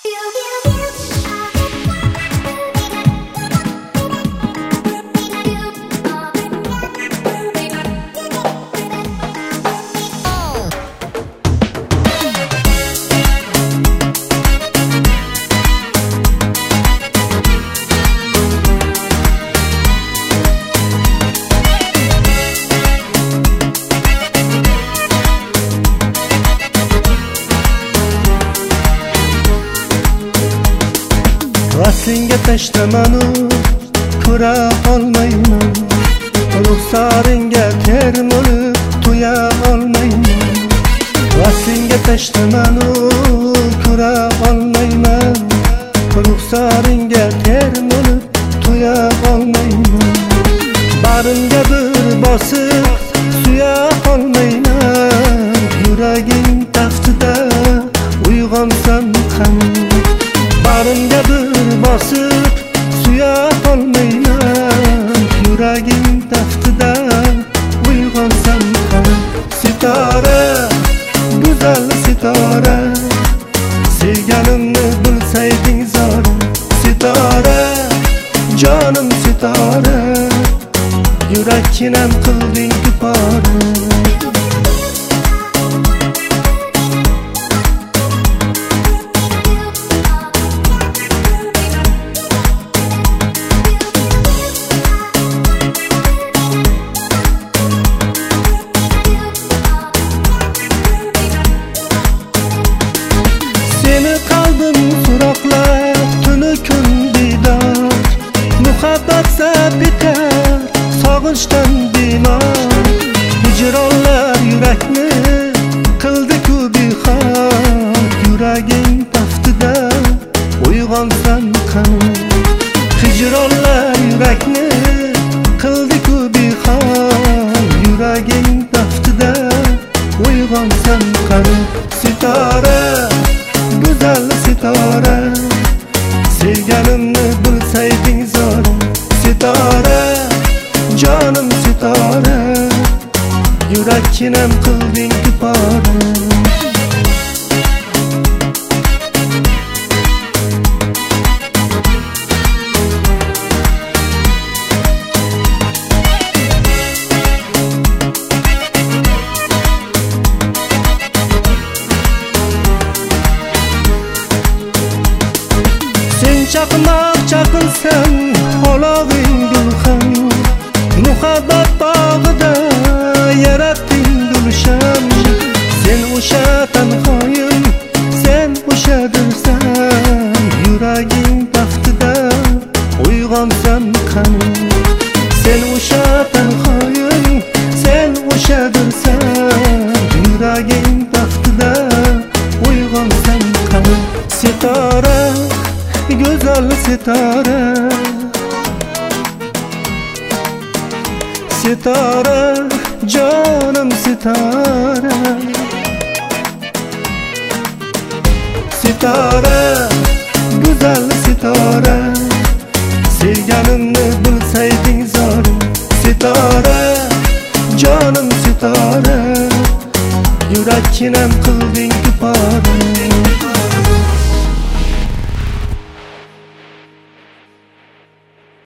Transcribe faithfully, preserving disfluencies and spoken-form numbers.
Senga tashlamanu ko'ra olmayman, ruxsaringga termulib to'ya olmayman. Va senga tashlamanu ko'ra olmayman, ruxsaringga termulib to'ya olmayman. Bag'rimga bir bosib suya olmayman, yuraging taftida uyg'onsam qani. Bag'rimga bir bosib suya olmayman, yuraging taftida uyg'onsam qani. Sitora, go'zal sitora, sevganimni bilsayding zora. Sitora, jonim sitora, yurakkinam qilding pora. Seni qalbim so'roqlar, tuni kun didor, muhabbatsa bitar, sog'inchdan bemor. Hijronlar yurakni qildi-ku bihor, yuraging taftida uyg'onsam qani. Hijronlar yurakni qildi-ku bihor, yuraging taftida uyg'onsam qani. Sitora, go'zal sitora, sevganimni bilsayding zora. Sitora, jonim sitora, yurakkinam qilding pora. Chaqmoq chaqilsam, oloving gulxan, muhabbat bog'ida yaratding gulshan. Sen o'sha tanhoyim, sen o'shadirsan, yuraging taftida uyg'onsam qani. Sen o'sha tanhoyim, sen o'shadirsan, yuraging taftida uyg'onsam qani. Sitora, go'zal sitora, sitora, jonim sitora. Sitora, go'zal sitora, sevganimni bilsayding zora. Sitora, jonim sitora, yurakkinam qilding pora.